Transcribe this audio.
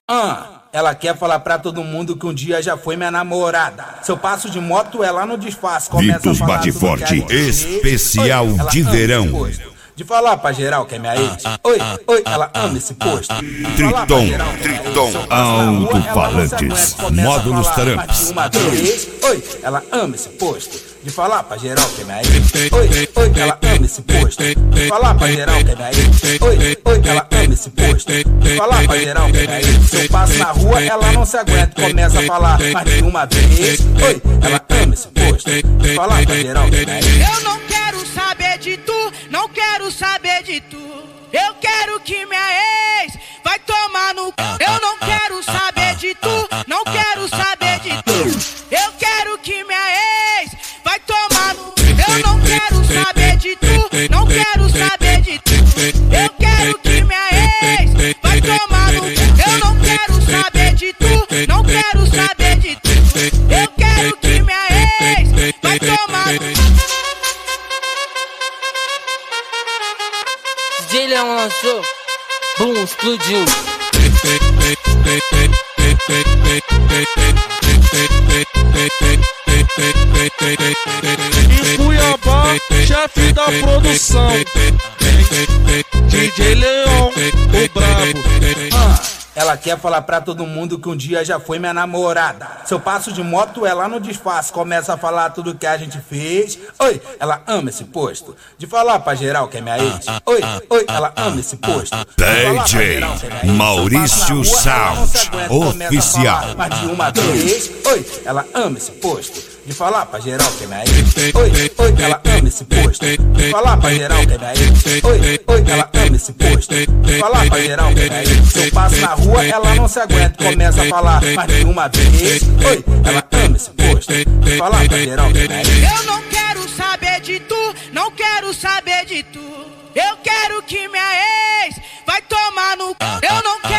Ela quer falar pra todo mundo que um dia já foi minha namorada. Se eu passo de moto, ela não desfaz. Vitus Bate Forte, especial de verão. De falar pra geral que é minha ex. Oi, ela ama esse posto. Triton, alto-falantes, módulos tramps. Oi, ela ama esse posto. De falar pra geral que é minha ex. Oi, ela ama esse posto. De falar pra geral que é minha ex. Oi, ela ama esse posto. De falar pra geral que é minha ex. Se eu passo na rua, ela não se aguenta. Começa a falar mais de uma vez. Oi, ela ama esse posto. De falar pra geral que é minha ex. Eu não quero saber de tu, não quero saber de tu. Eu quero que minha ex vai tomar no c. Eu não quero saber de tu, não quero saber de tu. Eu quero que minha ex vai tomar no c. Eu não quero saber de tu, não quero saber de tu. Eu quero que minha ex vai tomar no c. Eu não quero saber de tu, não quero saber de tu. Eu quero que minha ex vai tomar no c. DJ Leão lançou, boom, explodiu. Em Cuiabá, chefe da produção, DJ Leão, o brabo. Ela quer falar pra todo mundo que um dia já foi minha namorada. Se eu passo de moto, ela não desfaz. Começa a falar tudo que a gente fez. Oi, ela ama esse posto. De falar pra geral que é minha ex. Oi, ela ama esse posto. DJ Maurício Sound, oficial. Mais de uma vez. Oi, ela ama esse posto. De falar pra geral que é minha ex. Oi, ela ama esse posto. De falar pra geral que é minha ex. Oi, ela ama esse posto. De falar pra geral que é minha ex. Se eu passo na rua, ela não se aguenta. Começa a falar mais de uma vez. Oi, ela ama esse posto. De falar pra geral que é minha ex. Eu não quero saber de tu, não quero saber de tu. Eu quero que minha ex vai tomar no c. Eu não quero